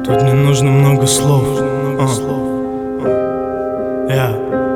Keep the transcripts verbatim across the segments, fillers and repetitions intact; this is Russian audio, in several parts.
Тут не нужно много слов. Я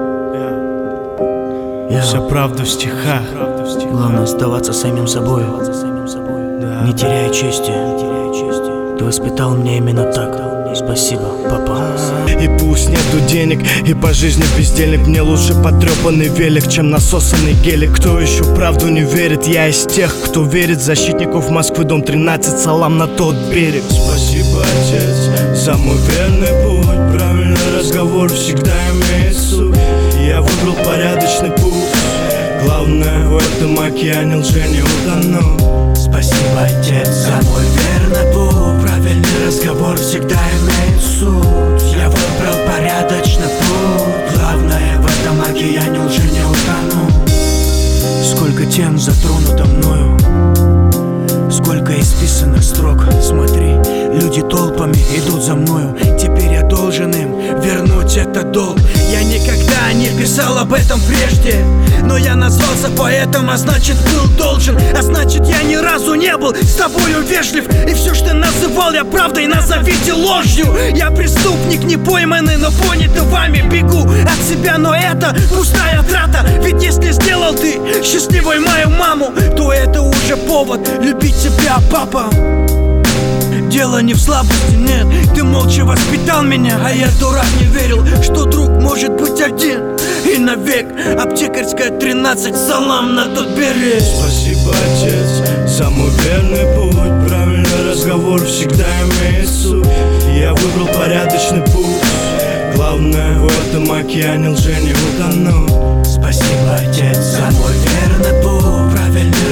Вся правда в стихах. Главное оставаться самим собой, не теряя чести. Ты воспитал меня именно так. Спасибо, папа. И пусть нету денег, и по жизни бездельник. Мне лучше потрепанный велик, чем насосанный гелик. Кто еще в правду не верит? Я из тех, кто верит. Защитников Москвы, дом тринадцать, салам на тот берег. Спасибо, отец, за мой верный путь. Правильный разговор всегда имеет суть. Я выбрал порядочный путь. Главное, в этом океане лжи не утону. Спасибо, отец, за мой верный путь. Правильный разговор всегда имеет суть. Я выбрал порядочный путь. Главное, в этом океане лжи не утону. Сколько тем затронуто мною, сколько исписанных строк. Смотри, люди толпами идут за мною. Теперь я должен им вернуть этот долг. Я никогда не писал об этом прежде, но я назвался поэтом, а значит был должен. А значит я ни разу не был с тобою вежлив. И все, что называл я правдой, назовите ложью. Я преступник не пойманный, но понятый вами. Бегу от себя, но это пустая трата. Ведь если сделал ты счастливой мою маму, то это уже повод любить тебя, папа. Дело не в слабости, нет, ты молча воспитал меня. А я, дурак, не верил, что друг может быть один и навек. Аптекарская тринадцать, салам на тот берег. Спасибо, отец, за мой верный путь. Правильный разговор всегда имеет суть. Я выбрал порядочный путь. Главное, в этом океане лжи не утону. Спасибо, отец, за мой верный путь. Правильный